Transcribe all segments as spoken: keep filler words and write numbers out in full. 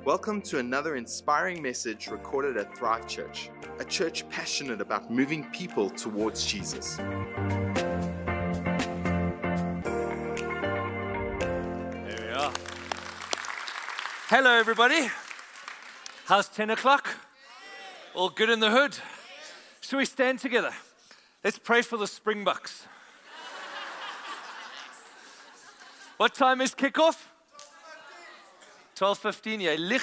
Welcome to another inspiring message recorded at Thrive Church, a church passionate about moving people towards Jesus. There we are. Hello, everybody. How's ten o'clock? All good in the hood? Shall we stand together? Let's pray for the Springboks. What time is kickoff? twelve fifteen, yeah, lich.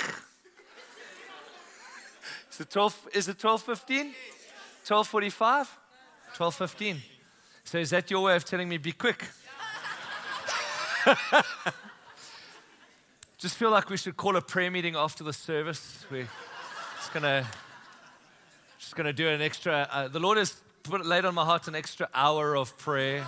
Is it twelve, is it twelve fifteen? twelve forty-five? twelve fifteen. So is that your way of telling me be quick? Just feel like we should call a prayer meeting after the service. We're just gonna, just gonna do an extra, uh, the Lord has put laid on my heart an extra hour of prayer.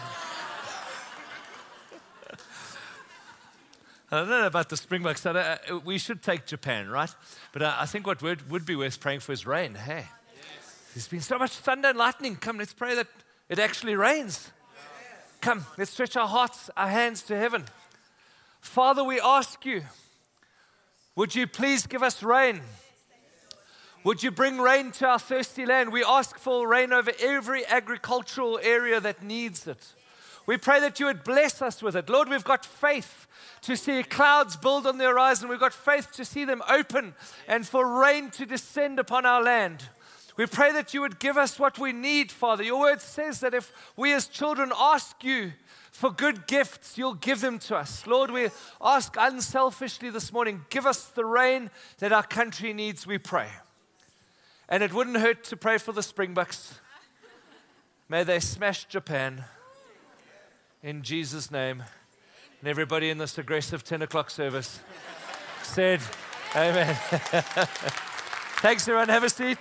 I don't know about the Springboks. Uh, we should take Japan, right? But uh, I think what would, would be worth praying for is rain. Hey, yes. There's been so much thunder and lightning. Come, let's pray that it actually rains. Yes. Come, let's stretch our hearts, our hands to heaven. Father, we ask you, would you please give us rain? Would you bring rain to our thirsty land? We ask for rain over every agricultural area that needs it. We pray that you would bless us with it. Lord, we've got faith to see clouds build on the horizon. We've got faith to see them open and for rain to descend upon our land. We pray that you would give us what we need, Father. Your word says that if we as children ask you for good gifts, you'll give them to us. Lord, we ask unselfishly this morning, give us the rain that our country needs, we pray. And it wouldn't hurt to pray for the Springboks. May they smash Japan. In Jesus' name. And everybody in this aggressive ten o'clock service said, amen. Thanks, everyone. Have a seat.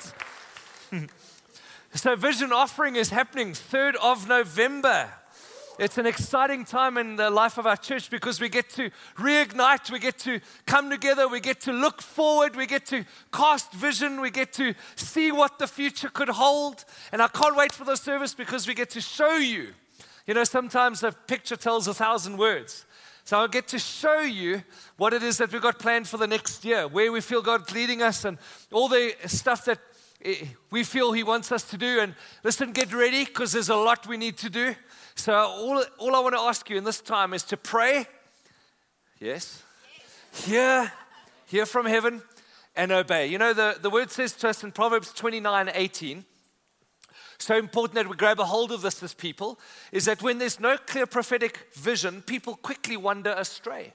So Vision Offering is happening third of November. It's an exciting time in the life of our church because we get to reignite, we get to come together, we get to look forward, we get to cast vision, we get to see what the future could hold. And I can't wait for the service because we get to show you. You know, sometimes a picture tells a thousand words. So I'll get to show you what it is that we've got planned for the next year, where we feel God's leading us and all the stuff that we feel He wants us to do. And listen, get ready because there's a lot we need to do. So all, all I want to ask you in this time is to pray. Yes. Hear, hear from heaven and obey. You know, the, the word says to us in Proverbs twenty-nine eighteen, so important that we grab a hold of this as people, is that when there's no clear prophetic vision, people quickly wander astray.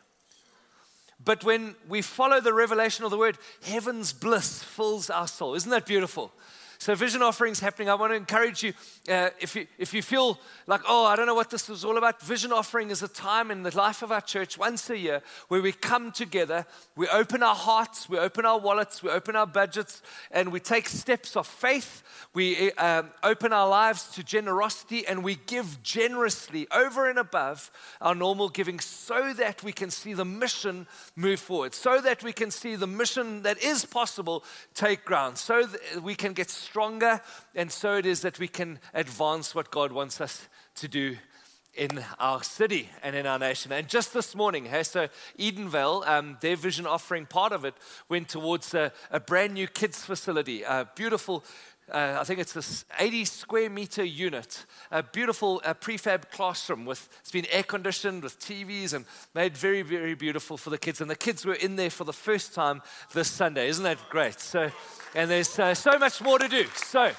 But when we follow the revelation of the word, heaven's bliss fills our soul. Isn't that beautiful? So Vision Offering's happening. I want to encourage you, uh, if you if you feel like, oh, I don't know what this is all about, Vision Offering is a time in the life of our church once a year where we come together, we open our hearts, we open our wallets, we open our budgets, and we take steps of faith. We um, open our lives to generosity, and we give generously over and above our normal giving so that we can see the mission move forward, so that we can see the mission that is possible take ground, so that we can get stronger, and so it is that we can advance what God wants us to do in our city and in our nation. And just this morning, hey, so Edenvale, um, their Vision Offering, part of it went towards a, a brand new kids facility, a beautiful, uh, I think it's this eighty square meter unit, a beautiful uh, prefab classroom with, it's been air conditioned with T Vs and made very, very beautiful for the kids. And the kids were in there for the first time this Sunday. Isn't that great? So, and there's uh, so much more to do. So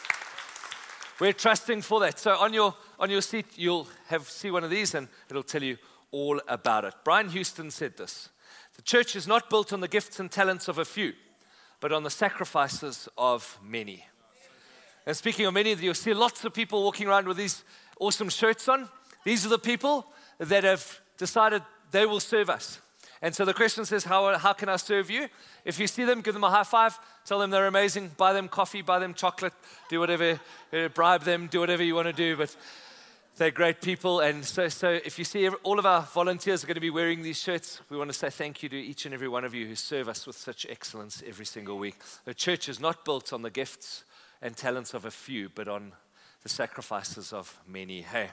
we're trusting for that. So on your on your seat, you'll have see one of these, and it'll tell you all about it. Brian Houston said this: "The church is not built on the gifts and talents of a few, but on the sacrifices of many." And speaking of many, you'll see lots of people walking around with these awesome shirts on. These are the people that have decided they will serve us. And so the question says, how, how can I serve you? If you see them, give them a high five, tell them they're amazing, buy them coffee, buy them chocolate, do whatever, uh, bribe them, do whatever you want to do, but they're great people. And so, so if you see every, all of our volunteers are going to be wearing these shirts, we want to say thank you to each and every one of you who serve us with such excellence every single week. The church is not built on the gifts and talents of a few, but on the sacrifices of many. Hey.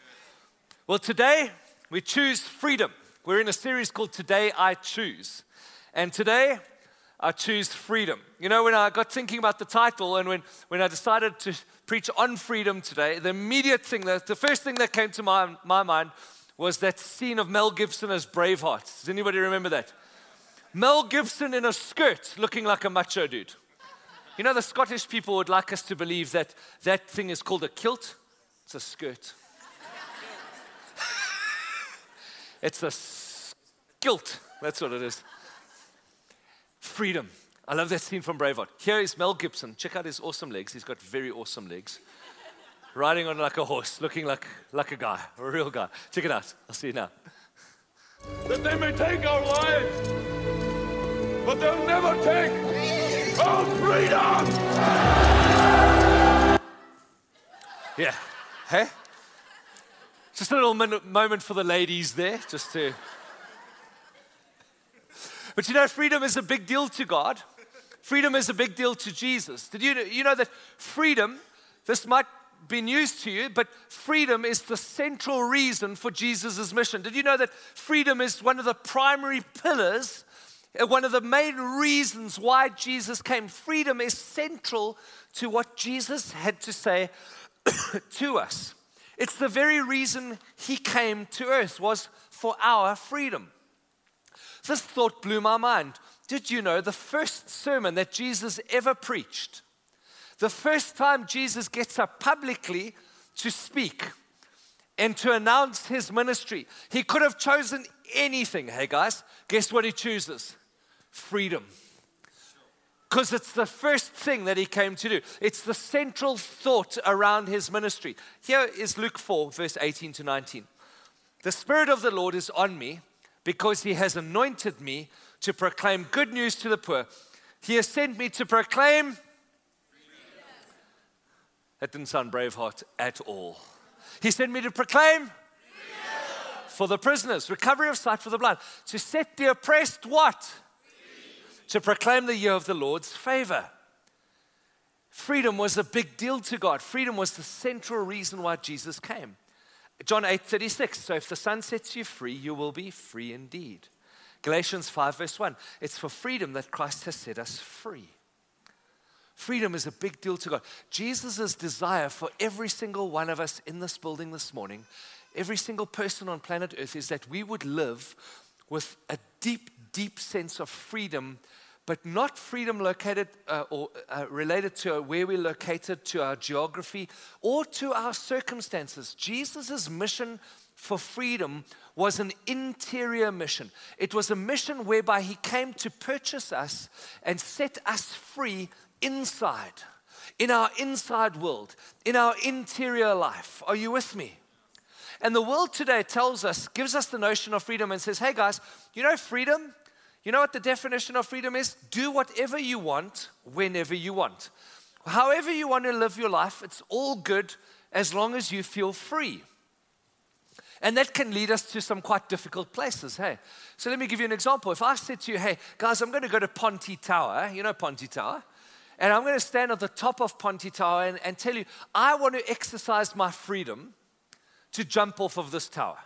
Well, today we choose freedom. We're in a series called Today I Choose. And today I choose freedom. You know, when I got thinking about the title and when, when I decided to preach on freedom today, the immediate thing, that, the first thing that came to my, my mind was that scene of Mel Gibson as Braveheart. Does anybody remember that? Mel Gibson in a skirt looking like a macho dude. You know, the Scottish people would like us to believe that that thing is called a kilt. It's a skirt. It's a kilt. That's what it is. Freedom. I love that scene from Braveheart. Here is Mel Gibson. Check out his awesome legs. He's got very awesome legs. Riding on like a horse, looking like, like a guy, a real guy. Check it out. I'll see you now. That they may take our lives, but they'll never take our freedom! Yeah. Hey? Just a little min- moment for the ladies there, just to... But you know, freedom is a big deal to God. Freedom is a big deal to Jesus. Did you know, you know that freedom, this might be news to you, but freedom is the central reason for Jesus' mission. Did you know that freedom is one of the primary pillars, one of the main reasons why Jesus came? Freedom is central to what Jesus had to say to us. It's the very reason he came to earth, was for our freedom. This thought blew my mind. Did you know the first sermon that Jesus ever preached, the first time Jesus gets up publicly to speak and to announce his ministry, he could have chosen anything. Hey guys, guess what he chooses? Freedom. Because it's the first thing that he came to do. It's the central thought around his ministry. Here is Luke four, verse eighteen to nineteen. The Spirit of the Lord is on me, because he has anointed me to proclaim good news to the poor. He has sent me to proclaim... That didn't sound Braveheart at all. He sent me to proclaim... For the prisoners, recovery of sight for the blind. To set the oppressed what? To proclaim the year of the Lord's favor. Freedom was a big deal to God. Freedom was the central reason why Jesus came. John eight thirty-six, so if the Son sets you free, you will be free indeed. Galatians five verse one, it's for freedom that Christ has set us free. Freedom is a big deal to God. Jesus' desire for every single one of us in this building this morning, every single person on planet Earth, is that we would live with a deep, deep sense of freedom, but not freedom located uh, or uh, related to where we're located, to our geography, or to our circumstances. Jesus' mission for freedom was an interior mission. It was a mission whereby he came to purchase us and set us free inside, in our inside world, in our interior life. Are you with me? And the world today tells us, gives us the notion of freedom and says, hey guys, you know freedom? You know what the definition of freedom is? Do whatever you want, whenever you want. However you want to live your life, it's all good as long as you feel free. And that can lead us to some quite difficult places, hey? So let me give you an example. If I said to you, hey, guys, I'm going to go to Ponte Tower, you know Ponte Tower, and I'm going to stand at the top of Ponte Tower and, and tell you, I want to exercise my freedom to jump off of this tower.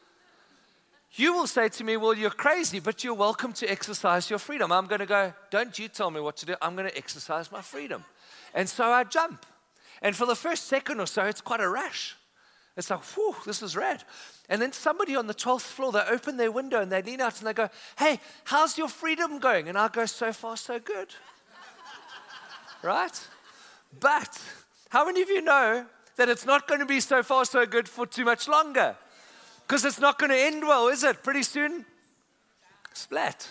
You will say to me, well, you're crazy, but you're welcome to exercise your freedom. I'm going to go, don't you tell me what to do. I'm going to exercise my freedom. And so I jump. And for the first second or so, it's quite a rush. It's like, whew, this is rad. And then somebody on the twelfth floor, they open their window and they lean out and they go, hey, how's your freedom going? And I go, so far, so good. Right? But how many of you know that it's not going to be so far, so good for too much longer? Because it's not going to end well, is it? Pretty soon, splat.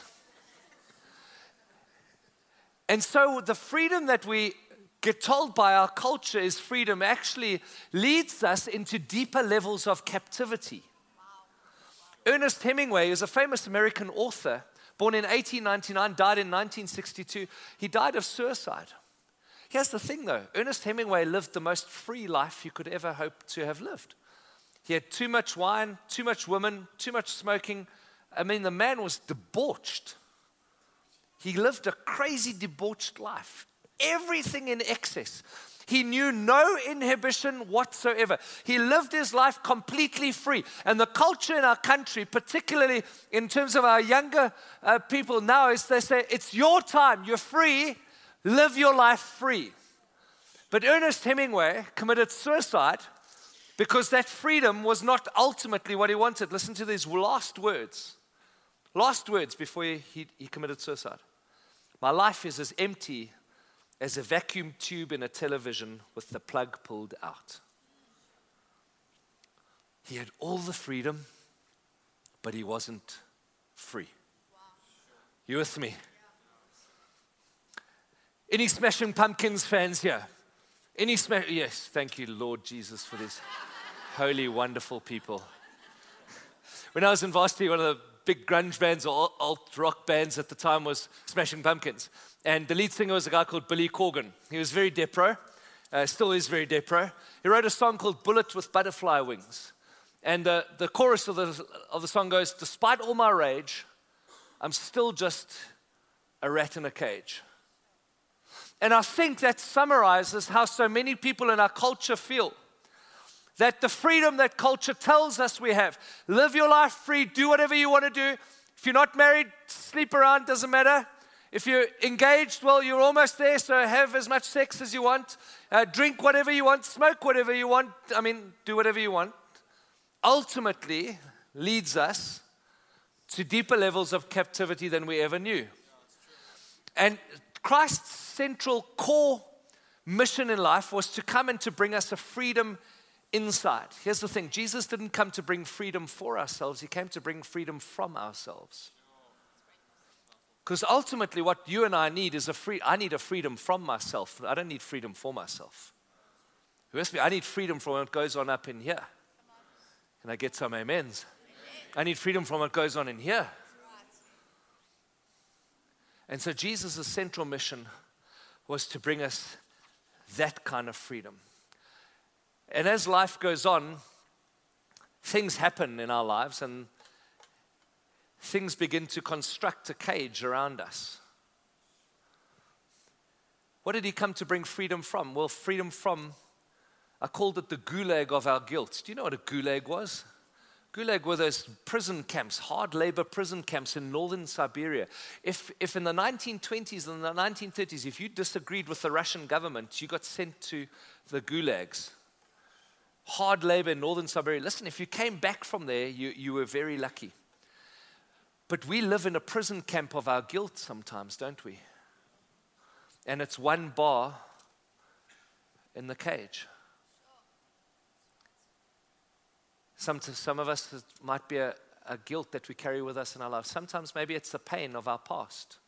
And so the freedom that we get told by our culture is freedom actually leads us into deeper levels of captivity. Wow. Ernest Hemingway is a famous American author, born in eighteen ninety-nine, died in nineteen sixty-two. He died of suicide. Here's the thing though, Ernest Hemingway lived the most free life you could ever hope to have lived. He had too much wine, too much women, too much smoking. I mean, the man was debauched. He lived a crazy, debauched life. Everything in excess. He knew no inhibition whatsoever. He lived his life completely free. And the culture in our country, particularly in terms of our younger uh, people now, is they say, it's your time, you're free, live your life free. But Ernest Hemingway committed suicide because that freedom was not ultimately what he wanted. Listen to these last words. Last words before he, he, he committed suicide. My life is as empty as a vacuum tube in a television with the plug pulled out. He had all the freedom, but he wasn't free. Wow. You with me? Yeah. Any Smashing Pumpkins fans here? Any smash? Yes, thank you, Lord Jesus, for these holy, wonderful people. When I was in varsity, one of the big grunge bands or alt rock bands at the time was Smashing Pumpkins. And the lead singer was a guy called Billy Corgan. He was very depro, uh, still is very depro. He wrote a song called Bullet with Butterfly Wings. And the, the chorus of the, of the song goes, despite all my rage, I'm still just a rat in a cage. And I think that summarizes how so many people in our culture feel. That the freedom that culture tells us we have. Live your life free, do whatever you want to do. If you're not married, sleep around, doesn't matter. If you're engaged, well, you're almost there, so have as much sex as you want. Uh, drink whatever you want, smoke whatever you want. I mean, do whatever you want. Ultimately leads us to deeper levels of captivity than we ever knew. And Christ's central core mission in life was to come and to bring us a freedom inside. Here's the thing. Jesus didn't come to bring freedom for ourselves. He came to bring freedom from ourselves. Because ultimately what you and I need is a free, I need a freedom from myself. I don't need freedom for myself. You with me? I need freedom from what goes on up in here. Can I get some amens? I need freedom from what goes on in here. And so Jesus' central mission was to bring us that kind of freedom. And as life goes on, things happen in our lives and things begin to construct a cage around us. What did he come to bring freedom from? Well, freedom from, I called it the gulag of our guilt. Do you know what a gulag was? Gulag were those prison camps, hard labor prison camps in northern Siberia. If, if in the nineteen twenties and the nineteen thirties, if you disagreed with the Russian government, you got sent to the gulags. Hard labor in northern Siberia. Listen, if you came back from there, you, you were very lucky. But we live in a prison camp of our guilt sometimes, don't we? And it's one bar in the cage. Some, to some of us, it might be a, a guilt that we carry with us in our lives. Sometimes maybe it's the pain of our past.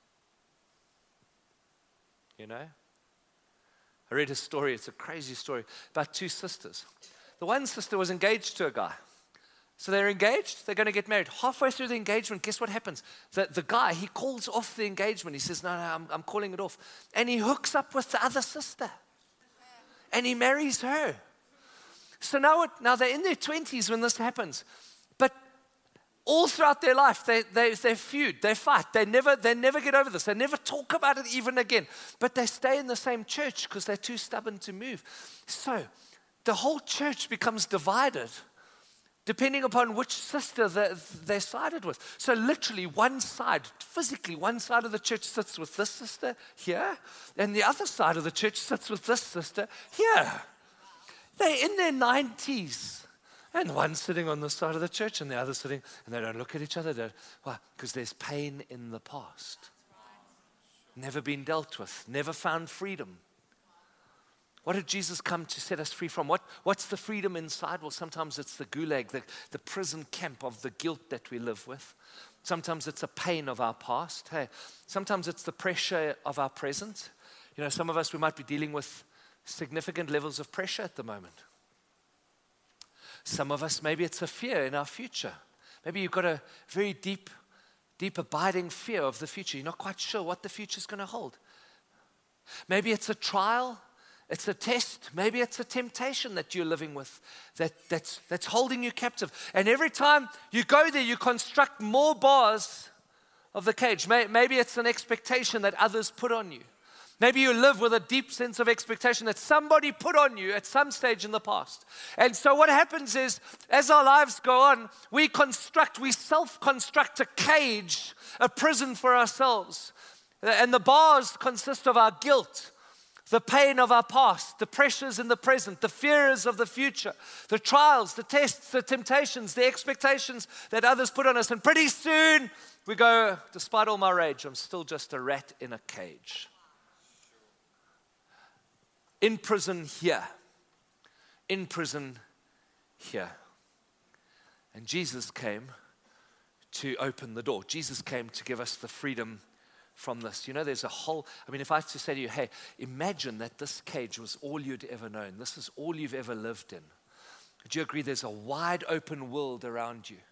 You know? I read a story, it's a crazy story, about two sisters. The one sister was engaged to a guy. So they're engaged, they're going to get married. Halfway through the engagement, guess what happens? The, the guy, he calls off the engagement. He says, no, no, I'm, I'm calling it off. And he hooks up with the other sister. And he marries her. So now, it, now they're in their twenties when this happens. But all throughout their life, they, they, they feud, they fight. They never, they never get over this. They never talk about it even again. But they stay in the same church because they're too stubborn to move. So the whole church becomes divided depending upon which sister they, they sided with. So literally one side, physically one side of the church sits with this sister here, and the other side of the church sits with this sister here. They're in their nineties, and one's sitting on this side of the church and the other sitting, and they don't look at each other. Why? Because there's pain in the past. Never been dealt with, never found freedom. What did Jesus come to set us free from? What, what's the freedom inside? Well, sometimes it's the gulag, the, the prison camp of the guilt that we live with. Sometimes it's a pain of our past. Hey, sometimes it's the pressure of our present. You know, some of us, we might be dealing with significant levels of pressure at the moment. Some of us, maybe it's a fear in our future. Maybe you've got a very deep, deep abiding fear of the future. You're not quite sure what the future is going to hold. Maybe it's a trial. It's a test. Maybe it's a temptation that you're living with that, that's, that's holding you captive. And every time you go there, you construct more bars of the cage. Maybe it's an expectation that others put on you. Maybe you live with a deep sense of expectation that somebody put on you at some stage in the past. And so what happens is, as our lives go on, we construct, we self-construct a cage, a prison for ourselves. And the bars consist of our guilt, the pain of our past, the pressures in the present, the fears of the future, the trials, the tests, the temptations, the expectations that others put on us. And pretty soon we go, despite all my rage, I'm still just a rat in a cage. In prison here. In prison here. And Jesus came to open the door. Jesus came to give us the freedom from this. You know, there's a whole, I mean, if I had to say to you, hey, imagine that this cage was all you'd ever known. This is all you've ever lived in. Would you agree there's a wide open world around you?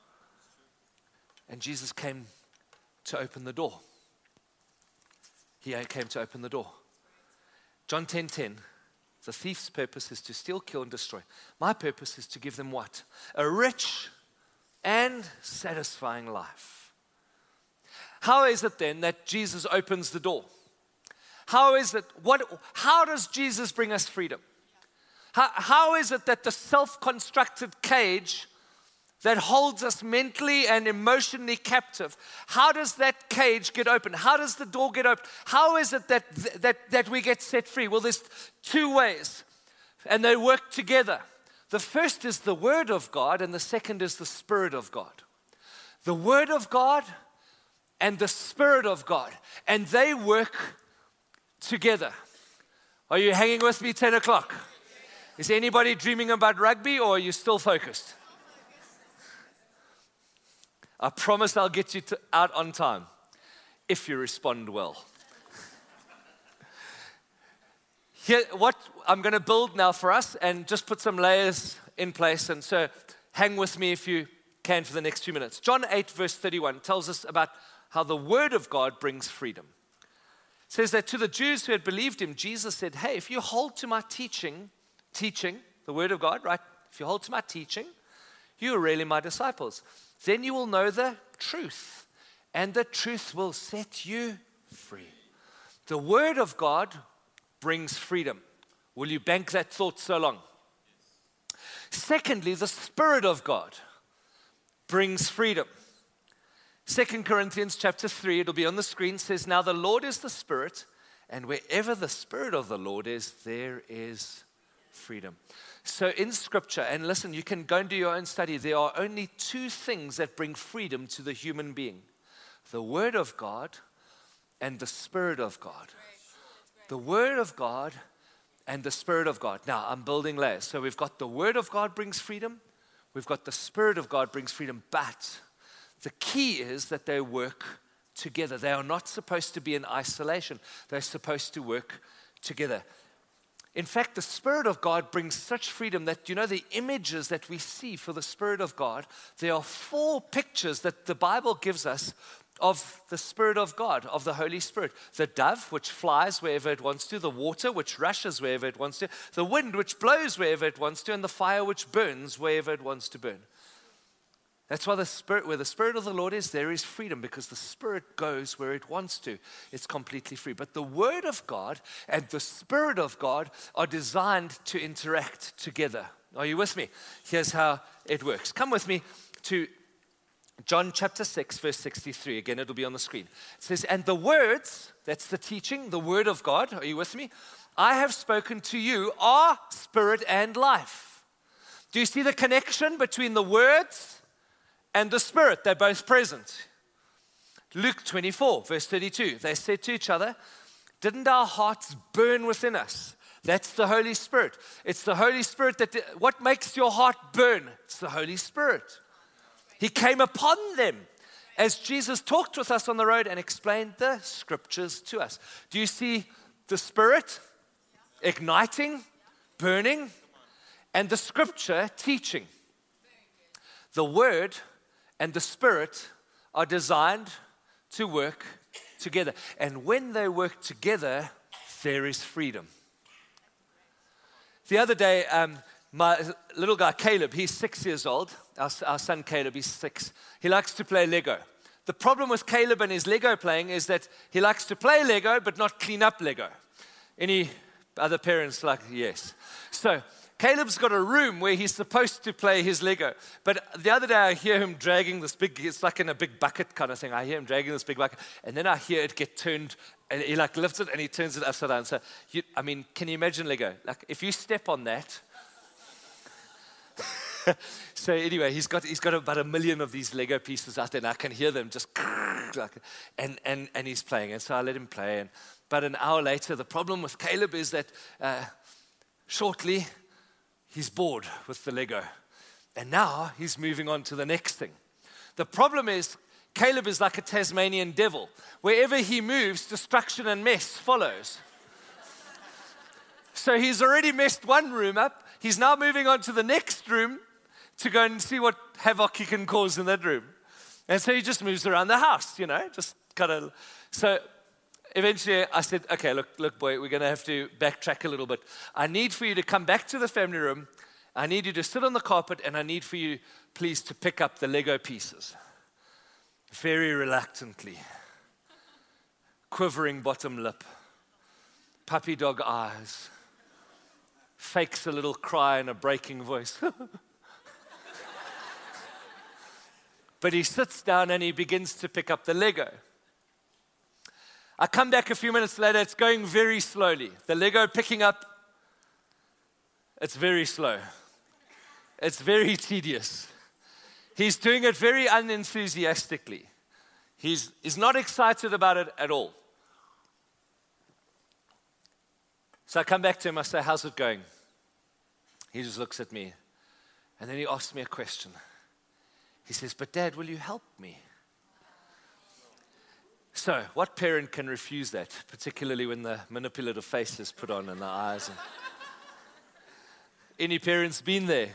And Jesus came to open the door. He came to open the door. John ten ten, the thief's purpose is to steal, kill, and destroy. My purpose is to give them what? A rich and satisfying life. How is it then that Jesus opens the door? How is it, what, how does Jesus bring us freedom? How, how is it that the self-constructed cage that holds us mentally and emotionally captive, how does that cage get open? How does the door get open? How is it that, that, that we get set free? Well, there's two ways, and they work together. The first is the Word of God, and the second is the Spirit of God. The Word of God and the Spirit of God, and they work together. Are you hanging with me, ten o'clock? Is anybody dreaming about rugby, or are you still focused? I promise I'll get you to, out on time if you respond well. Here, what I'm going to build now for us, and just put some layers in place, and so hang with me if you can for the next few minutes. John eight verse thirty-one tells us about how the Word of God brings freedom. It says that to the Jews who had believed him, Jesus said, hey, if you hold to my teaching, teaching, the Word of God, right? If you hold to my teaching, you are really my disciples. Then you will know the truth, and the truth will set you free. The Word of God brings freedom. Will you bank that thought so long? Secondly, the Spirit of God brings freedom. Second Corinthians chapter three, it'll be on the screen, says, now the Lord is the Spirit, and wherever the Spirit of the Lord is, there is freedom. So in Scripture, and listen, you can go and do your own study, there are only two things that bring freedom to the human being. The Word of God and the Spirit of God. The Word of God and the Spirit of God. Now, I'm building layers. So we've got the Word of God brings freedom. We've got the Spirit of God brings freedom. But the key is that they work together. They are not supposed to be in isolation. They're supposed to work together. In fact, the Spirit of God brings such freedom that, you know, the images that we see for the Spirit of God, there are four pictures that the Bible gives us of the Spirit of God, of the Holy Spirit. The dove, which flies wherever it wants to, the water, which rushes wherever it wants to, the wind, which blows wherever it wants to, and the fire, which burns wherever it wants to burn. That's why the Spirit, where the Spirit of the Lord is, there is freedom, because the Spirit goes where it wants to. It's completely free. But the Word of God and the Spirit of God are designed to interact together. Are you with me? Here's how it works. Come with me to John chapter six, verse sixty-three. Again, it'll be on the screen. It says, and the words, that's the teaching, the Word of God, are you with me? I have spoken to you are spirit and life. Do you see the connection between the words and the Spirit? They're both present. Luke twenty-four, verse thirty-two. They said to each other, didn't our hearts burn within us? That's the Holy Spirit. It's the Holy Spirit that, what makes your heart burn? It's the Holy Spirit. He came upon them as Jesus talked with us on the road and explained the Scriptures to us. Do you see the Spirit igniting, burning, and the Scripture teaching? The Word and the Spirit are designed to work together. And when they work together, there is freedom. The other day, um, my little guy, Caleb, he's six years old. Our, our son, Caleb, he's six. He likes to play Lego. the problem with Caleb and his Lego playing is that he likes to play Lego, but not clean up Lego. Any other parents like, yes. So Caleb's got a room where he's supposed to play his Lego. But the other day I hear him dragging this big, it's like in a big bucket kind of thing. I hear him dragging this big bucket. And then I hear it get turned, and he like lifts it and he turns it upside down. So, you, I mean, can you imagine Lego? Like if you step on that. So anyway, he's got he's got about a million of these Lego pieces out there, and I can hear them just like, and and and he's playing. And so I let him play. And but an hour later, the problem with Caleb is that uh, shortly he's bored with the Lego, and now he's moving on to the next thing. The problem is Caleb is like a Tasmanian devil. Wherever he moves, destruction and mess follows. So he's already messed one room up. He's now moving on to the next room to go and see what havoc he can cause in that room. And so he just moves around the house, you know, just kind of. So eventually I said, okay, look, look, boy, we're going to have to backtrack a little bit. I need for you to come back to the family room. I need you to sit on the carpet, and I need for you, please, to pick up the Lego pieces. Very reluctantly. Quivering bottom lip. Puppy dog eyes. Fakes a little cry and a breaking voice. But he sits down and he begins to pick up the Lego. I come back a few minutes later, it's going very slowly. The Lego picking up, it's very slow. It's very tedious. He's doing it very unenthusiastically. He's, he's not excited about it at all. So I come back to him, I say, how's it going? He just looks at me. And then he asks me a question. He says, but Dad, will you help me? So, what parent can refuse that, particularly when the manipulative face is put on and the eyes? And any parents been there?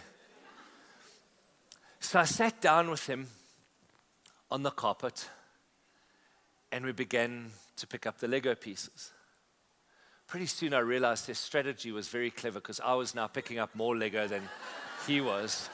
So I sat down with him on the carpet, and we began to pick up the Lego pieces. Pretty soon I realized his strategy was very clever, because I was now picking up more Lego than he was.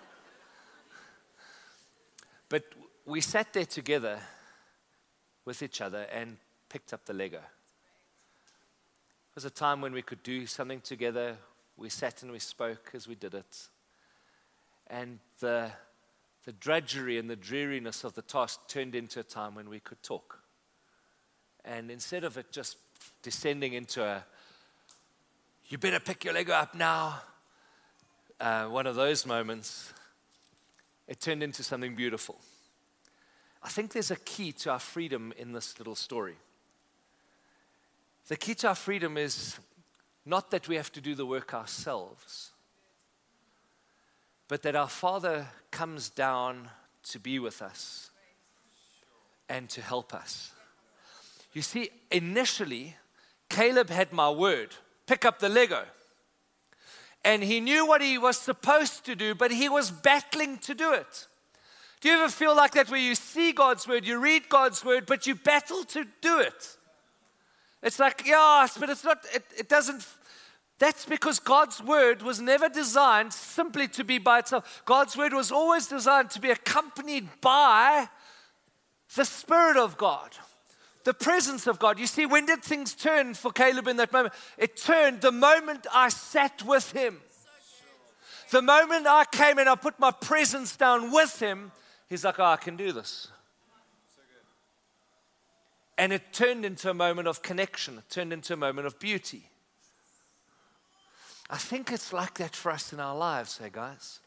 But we sat there together with each other and picked up the Lego. It was a time when we could do something together. We sat and we spoke as we did it. And the, the drudgery and the dreariness of the task turned into a time when we could talk. And instead of it just descending into a, you better pick your Lego up now, uh, one of those moments, it turned into something beautiful. I think there's a key to our freedom in this little story. The key to our freedom is not that we have to do the work ourselves, but that our Father comes down to be with us and to help us. You see, initially, Caleb had my word, pick up the Lego. And he knew what he was supposed to do, but he was battling to do it. Do you ever feel like that, where you see God's word, you read God's word, but you battle to do it? It's like, yeah, but it's not, it, it doesn't, that's because God's word was never designed simply to be by itself. God's word was always designed to be accompanied by the Spirit of God, the presence of God. You see, when did things turn for Caleb in that moment? It turned the moment I sat with him. The moment I came and I put my presence down with him, he's like, oh, I can do this. And it turned into a moment of connection. It turned into a moment of beauty. I think it's like that for us in our lives, hey guys.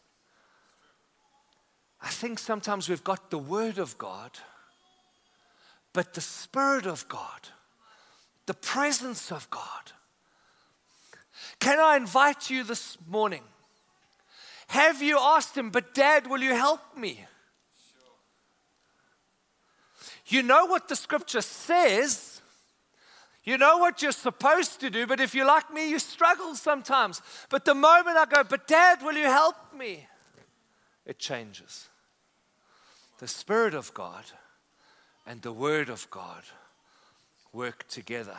I think sometimes we've got the Word of God, but the Spirit of God, the presence of God. Can I invite you this morning? Have you asked him, but Dad, will you help me? You know what the scripture says. You know what you're supposed to do, but if you're like me, you struggle sometimes. But the moment I go, but Dad, will you help me? It changes. The Spirit of God and the Word of God work together.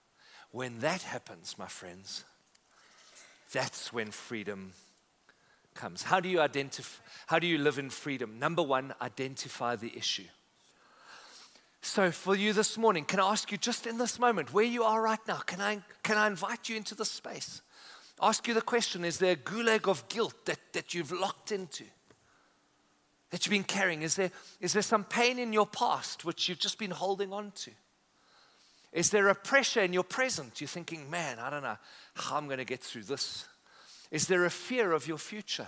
When that happens, my friends, that's when freedom comes. How do you identify, how do you live in freedom? Number one, identify the issue. So for you this morning, can I ask you just in this moment, where you are right now, can I, can I invite you into this space? Ask you the question, is there a gulag of guilt that, that you've locked into? That you've been carrying? Is there, is there some pain in your past which you've just been holding on to? Is there a pressure in your present? You're thinking, man, I don't know how I'm going to get through this. Is there a fear of your future?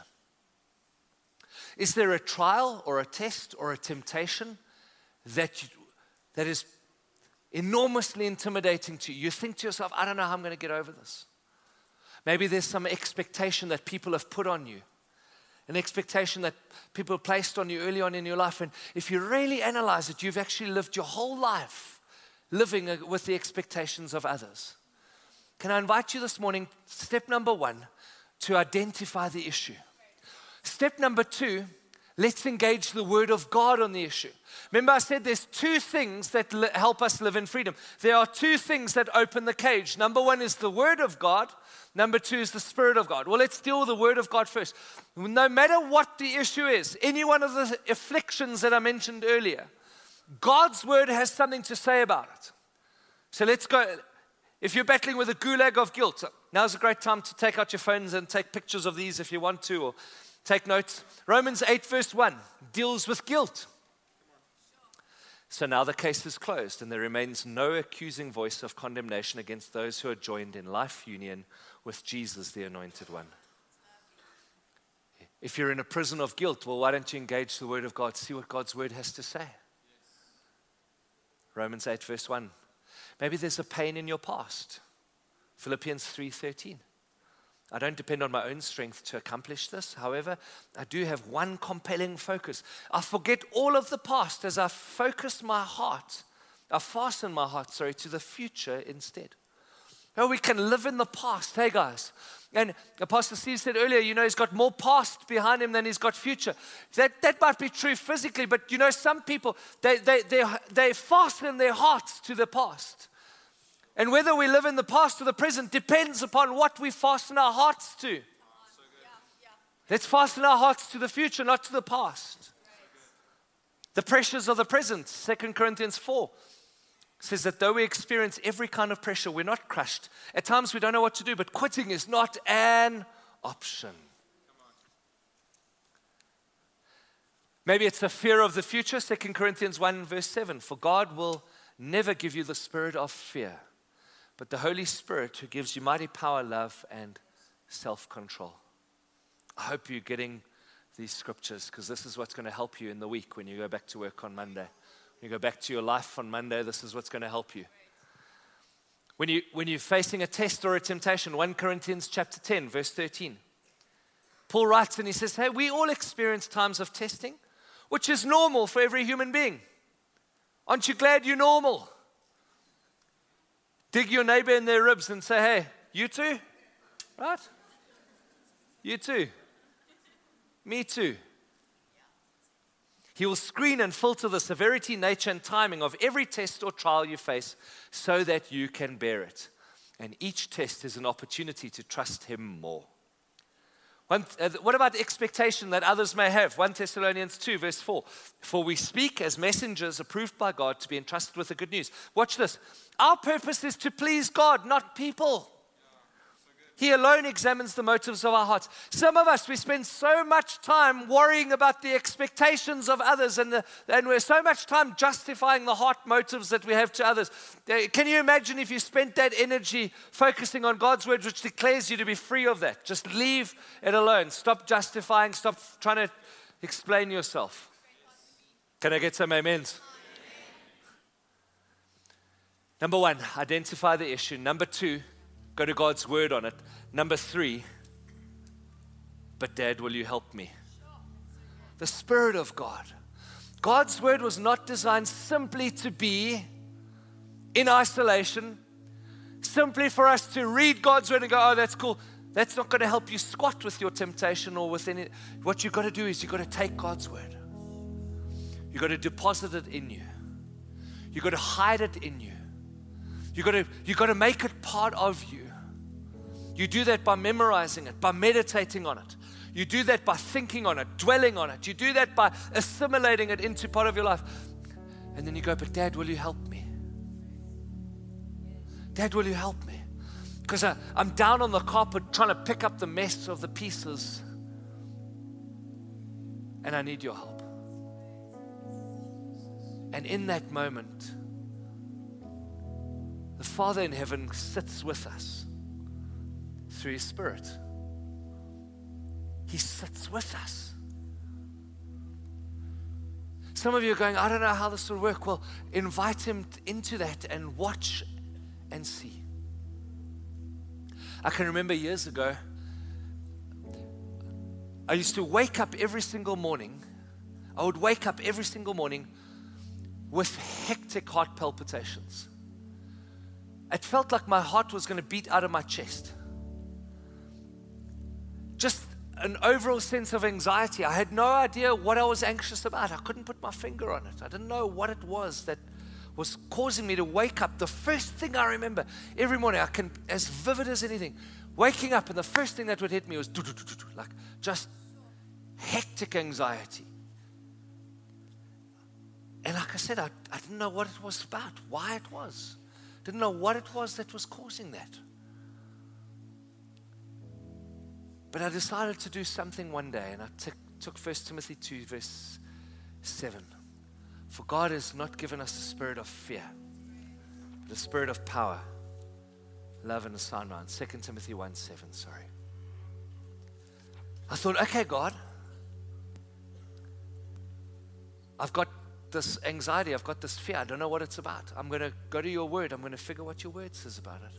Is there a trial or a test or a temptation that you, that is enormously intimidating to you? You think to yourself, I don't know how I'm going to get over this. Maybe there's some expectation that people have put on you, an expectation that people placed on you early on in your life. And if you really analyze it, you've actually lived your whole life living with the expectations of others. Can I invite you this morning, step number one, to identify the issue. Step number two, let's engage the Word of God on the issue. Remember I said there's two things that li- help us live in freedom. There are two things that open the cage. Number one is the Word of God. Number two is the Spirit of God. Well, let's deal with the Word of God first. No matter what the issue is, any one of the afflictions that I mentioned earlier, God's Word has something to say about it. So let's go. If you're battling with a gulag of guilt, now's a great time to take out your phones and take pictures of these if you want to, or take notes. Romans eight verse one deals with guilt. So now the case is closed, and there remains no accusing voice of condemnation against those who are joined in life union with Jesus, the Anointed One. If you're in a prison of guilt, well, why don't you engage the Word of God? See what God's Word has to say. Romans eight verse one. Maybe there's a pain in your past. Philippians three thirteen. I don't depend on my own strength to accomplish this. However, I do have one compelling focus. I forget all of the past as I focus my heart, I fasten my heart, sorry, to the future instead. Oh, we can live in the past, hey guys. And Apostle Steve said earlier, you know, he's got more past behind him than he's got future. That, that might be true physically, but you know, some people, they, they, they, they fasten their hearts to the past. And whether we live in the past or the present depends upon what we fasten our hearts to. Let's fasten our hearts to the future, not to the past. The pressures of the present, Second Corinthians four. Says that though we experience every kind of pressure, we're not crushed. At times we don't know what to do, but quitting is not an option. Maybe it's a fear of the future, Second Corinthians one verse seven. For God will never give you the spirit of fear, but the Holy Spirit who gives you mighty power, love, and self-control. I hope you're getting these scriptures, because this is what's going to help you in the week when you go back to work on Monday. You go back to your life on Monday, this is what's going to help you. When, you, when you're facing a test or a temptation, First Corinthians chapter ten, verse thirteen. Paul writes and he says, hey, we all experience times of testing, which is normal for every human being. Aren't you glad you're normal? Dig your neighbor in their ribs and say, hey, you too? Right? You too. Me too. He will screen and filter the severity, nature, and timing of every test or trial you face so that you can bear it. And each test is an opportunity to trust Him more. One, uh, what about the expectation that others may have? First Thessalonians two, verse four. For we speak as messengers approved by God to be entrusted with the good news. Watch this. Our purpose is to please God, not people. He alone examines the motives of our hearts. Some of us, we spend so much time worrying about the expectations of others, and, the, and we're so much time justifying the heart motives that we have to others. Can you imagine if you spent that energy focusing on God's word, which declares you to be free of that? Just leave it alone. Stop justifying. Stop trying to explain yourself. Can I get some amens? Number one, identify the issue. Number two, go to God's word on it. Number three, but Dad, will you help me? The Spirit of God. God's word was not designed simply to be in isolation, simply for us to read God's word and go, oh, that's cool. That's not going to help you squat with your temptation or with any. What you've got to do is you've got to take God's word. You've got to deposit it in you. You've got to hide it in you. You've got to, you've got to make it part of you. You do that by memorizing it, by meditating on it. You do that by thinking on it, dwelling on it. You do that by assimilating it into part of your life. And then you go, but Dad, will you help me? Dad, will you help me? Because I'm down on the carpet trying to pick up the mess of the pieces. And I need your help. And in that moment, the Father in heaven sits with us through His Spirit. He sits with us. Some of you are going, I don't know how this will work. Well, invite Him into that and watch and see. I can remember years ago, I used to wake up every single morning. I would wake up every single morning with hectic heart palpitations. It felt like my heart was going to beat out of my chest. Just an overall sense of anxiety. I had no idea what I was anxious about. I couldn't put my finger on it. I didn't know what it was that was causing me to wake up. The first thing I remember every morning, I can, as vivid as anything, waking up, and the first thing that would hit me was like just hectic anxiety. And like I said, I, I didn't know what it was about, why it was. Didn't know what it was that was causing that. But I decided to do something one day, and I t- took First Timothy two, verse seven. For God has not given us a spirit of fear, but a spirit of power, love, and a sound mind. Second Timothy one, seven, sorry. I thought, okay, God, I've got this anxiety, I've got this fear, I don't know what it's about. I'm going to go to your word, I'm going to figure what your word says about it.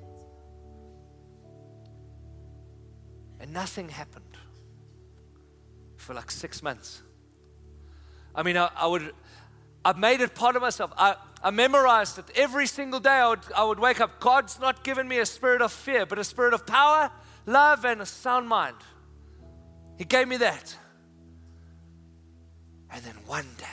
And nothing happened for like six months. I mean, I, I would, I made it part of myself. I, I memorized it every single day. I would, I would wake up. God's not given me a spirit of fear, but a spirit of power, love, and a sound mind. He gave me that. And then one day,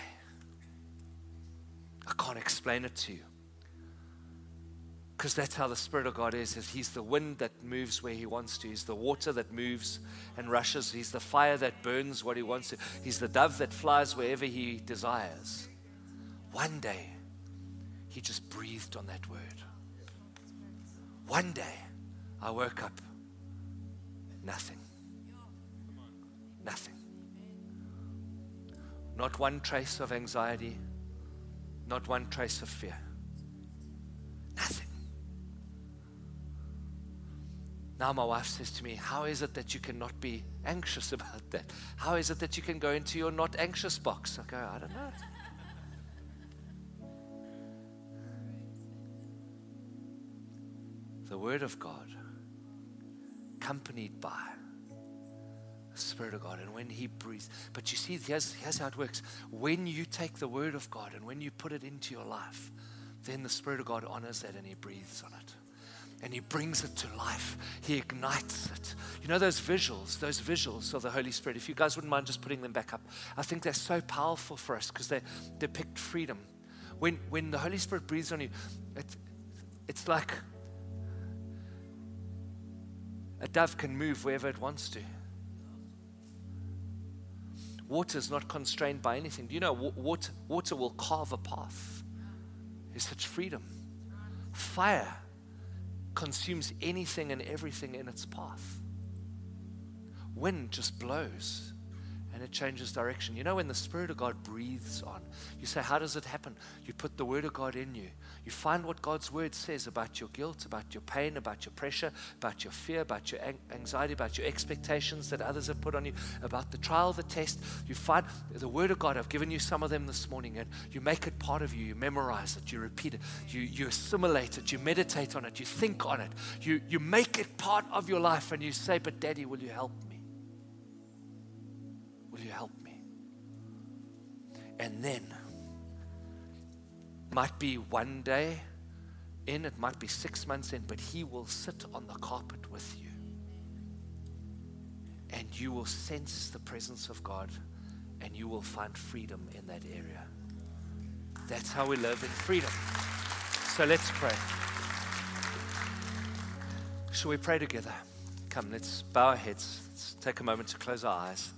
I can't explain it to you. Because that's how the Spirit of God is, is He's the wind that moves where He wants to. He's the water that moves and rushes. He's the fire that burns what He wants to. He's the dove that flies wherever He desires. One day, He just breathed on that word. One day, I woke up. Nothing. Nothing. Not one trace of anxiety. Not one trace of fear. Nothing. Now my wife says to me, how is it that you cannot be anxious about that? How is it that you can go into your not anxious box? I go, I don't know. The Word of God, accompanied by the Spirit of God, and when He breathes. But you see, here's, here's how it works. When you take the Word of God and when you put it into your life, then the Spirit of God honors that and He breathes on it. And He brings it to life. He ignites it. You know those visuals, those visuals of the Holy Spirit, if you guys wouldn't mind just putting them back up. I think they're so powerful for us because they depict freedom. When when the Holy Spirit breathes on you, it, it's like a dove can move wherever it wants to. Water is not constrained by anything. Do you know water, water will carve a path? There's such freedom. Fire consumes anything and everything in its path. Wind just blows and it changes direction. You know, when the Spirit of God breathes on, you say, how does it happen? You put the Word of God in you. You find what God's Word says about your guilt, about your pain, about your pressure, about your fear, about your anxiety, about your expectations that others have put on you, about the trial, the test. You find the Word of God. I've given you some of them this morning, and you make it part of you. You memorize it. You repeat it. You, you assimilate it. You meditate on it. You think on it. You, you make it part of your life, and you say, but Daddy, will you help me? Will you help me? And then, might be one day in, it might be six months in, but He will sit on the carpet with you. And you will sense the presence of God, and you will find freedom in that area. That's how we live in freedom. So let's pray. Shall we pray together? Come, let's bow our heads. Let's take a moment to close our eyes.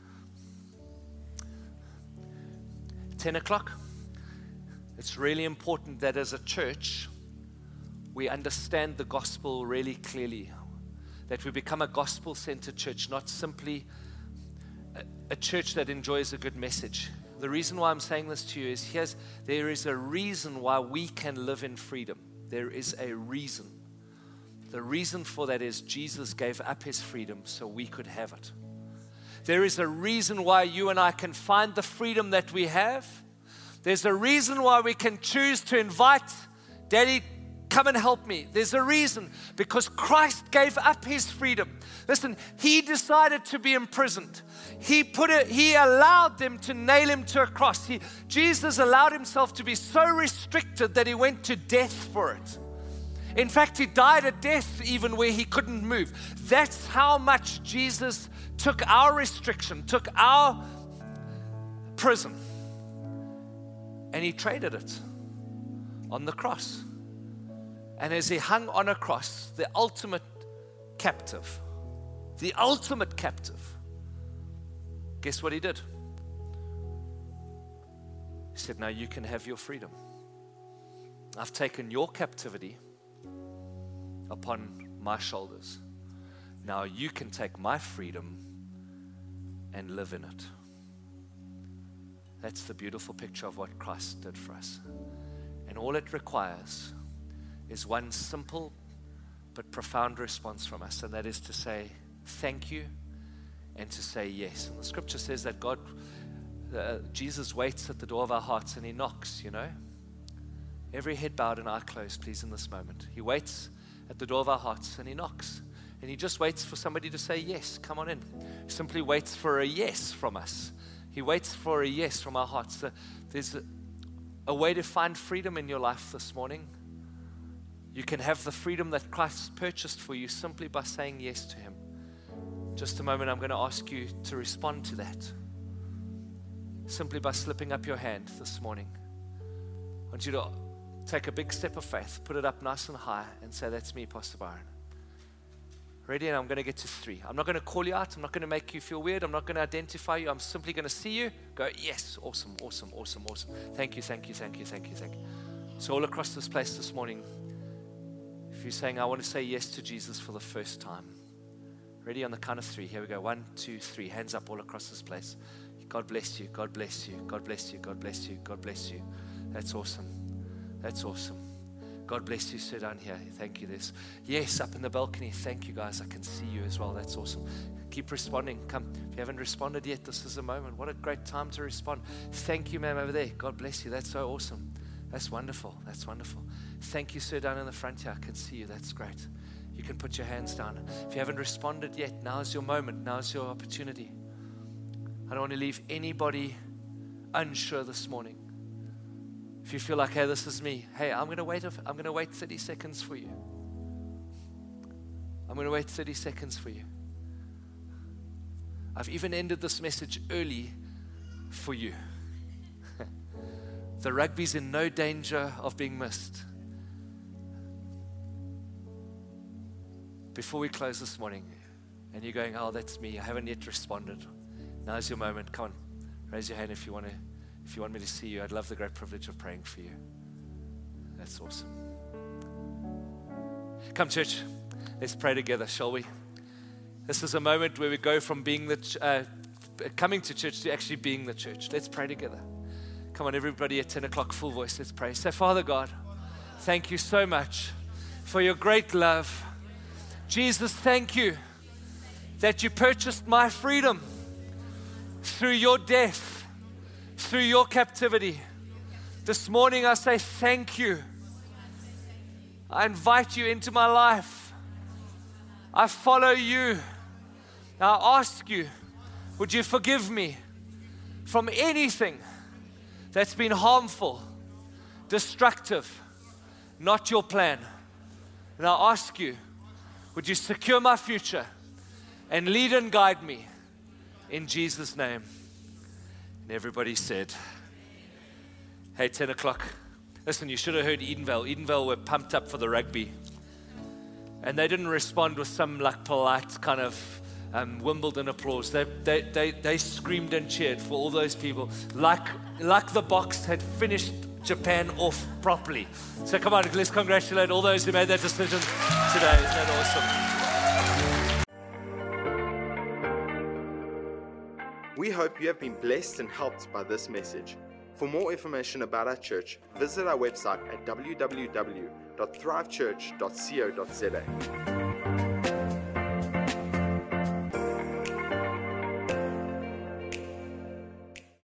ten o'clock. It's really important that as a church, we understand the gospel really clearly. That we become a gospel-centered church, not simply a, a church that enjoys a good message. The reason why I'm saying this to you is here's, there is a reason why we can live in freedom. There is a reason. The reason for that is Jesus gave up his freedom so we could have it. There is a reason why you and I can find the freedom that we have. There's a reason why we can choose to invite Daddy, come and help me. There's a reason, because Christ gave up his freedom. Listen, he decided to be imprisoned. He put it, he allowed them to nail him to a cross. He, Jesus allowed himself to be so restricted that he went to death for it. In fact, he died a death even where he couldn't move. That's how much Jesus took our restriction, took our prison, and he traded it on the cross. And as he hung on a cross, the ultimate captive, the ultimate captive, guess what he did? He said, now you can have your freedom. I've taken your captivity upon my shoulders. Now you can take my freedom and live in it. That's the beautiful picture of what Christ did for us. And all it requires is one simple but profound response from us, and that is to say thank you and to say yes. And the scripture says that God, uh, Jesus waits at the door of our hearts and he knocks, you know. Every head bowed and eye closed, please, in this moment. He waits at the door of our hearts and he knocks. And he just waits for somebody to say yes, come on in. He simply waits for a yes from us. He waits for a yes from our hearts. So there's a, a way to find freedom in your life this morning. You can have the freedom that Christ purchased for you simply by saying yes to him. Just a moment, I'm going to ask you to respond to that. Simply by slipping up your hand this morning. I want you to take a big step of faith, put it up nice and high, and say, that's me, Pastor Byron. Ready? And I'm going to get to three. I'm not going to call you out. I'm not going to make you feel weird. I'm not going to identify you. I'm simply going to see you. Go, yes, awesome, awesome, awesome, awesome. Thank you, thank you, thank you, thank you, thank you. So all across this place this morning, if you're saying, I want to say yes to Jesus for the first time. Ready? On the count of three. Here we go. One, two, three. Hands up all across this place. God bless you. God bless you. God bless you. God bless you. God bless you. That's awesome. That's awesome. God bless you. Sit down here. Thank you. This. Yes, up in the balcony. Thank you, guys. I can see you as well. That's awesome. Keep responding. Come. If you haven't responded yet, this is a moment. What a great time to respond. Thank you, ma'am, over there. God bless you. That's so awesome. That's wonderful. That's wonderful. Thank you, sir, down in the front here. I can see you. That's great. You can put your hands down. If you haven't responded yet, now's your moment. Now's your opportunity. I don't want to leave anybody unsure this morning. If you feel like, hey, this is me. Hey, I'm going to wait. I'm going to wait thirty seconds for you. I'm going to wait thirty seconds for you. I've even ended this message early for you. The rugby's in no danger of being missed. Before we close this morning, and you're going, oh, that's me. I haven't yet responded. Now's your moment. Come on, raise your hand if you want to. If you want me to see you, I'd love the great privilege of praying for you. That's awesome. Come, church, let's pray together, shall we? This is a moment where we go from being the ch- uh, coming to church to actually being the church. Let's pray together. Come on, everybody at ten o'clock, full voice. Let's pray. Say, Father God, thank you so much for your great love. Jesus, thank you that you purchased my freedom through your death, through your captivity. This morning I say thank you. I invite you into my life. I follow you. I ask you, would you forgive me from anything that's been harmful, destructive, not your plan. And I ask you, would you secure my future and lead and guide me in Jesus' name? And everybody said, hey, ten o'clock. Listen, you should have heard Edenvale. Edenvale were pumped up for the rugby. And they didn't respond with some like polite kind of um, Wimbledon applause. They, they, they, they screamed and cheered for all those people, like, like the box had finished Japan off properly. So come on, let's congratulate all those who made that decision today. Isn't that awesome? We hope you have been blessed and helped by this message. For more information about our church, visit our website at w w w dot thrive church dot co dot z a.